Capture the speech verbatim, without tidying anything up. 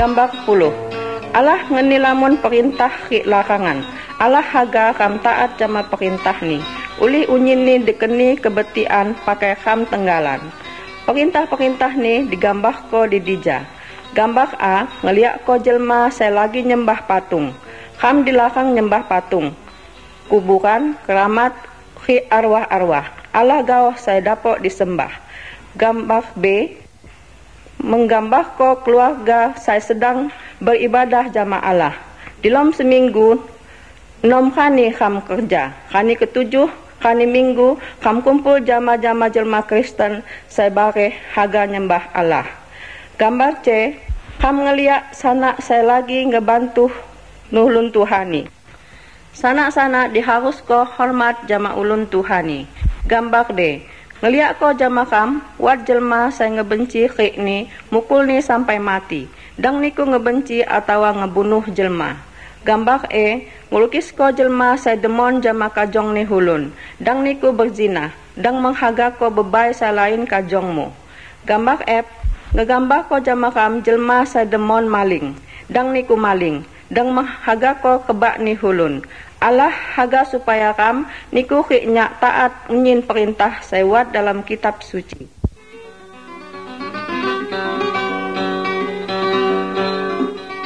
Gambar puluh. Allah ngenilamun perintah ki larangan. Allah haga kam taat jama perintah ni. Uli unyin ni dekeni kebetian pakai kam tenggalan. Perintah-perintah ni digambar ko di dija. Gambar A, ngeliak ko jelma saya lagi nyembah patung. Kam dilarang nyembah patung. Kuburan, keramat, ki arwah-arwah. Allah gawah saya dapok disembah. Gambar B, menggambar ko keluarga saya sedang beribadah jama Allah. Dalam seminggu, enam kali kam kerja. Kali ketujuh, kali minggu, kam kumpul jama-jama jelma Kristen, saya bare haga nyembah Allah. Gambar C, kam ngeliat sanak saya lagi ngebantu nuhlun Tuhani. Sanak-sanak diharus ko hormat jama ulun Tuhani. Gambar D, ngeliat ko jama kam, wat jelma saya ngebenci kik ni, mukul ni sampai mati. Dang niku ngebenci atau ngebunuh jelma. Gambar E, ngelukis ko jelma saya demon jama kajong ni hulun. Dang niku berzina. Dang menghaga ko bebai saya lain kajongmu. Gambar F, ngegambar ko jama kam jelma saya demon maling. Dang niku maling. Dang menghaga ko kebak ni hulun. Allah haga supaya kam niku ki nyak taat nyin perintah saya wat dalam kitab suci.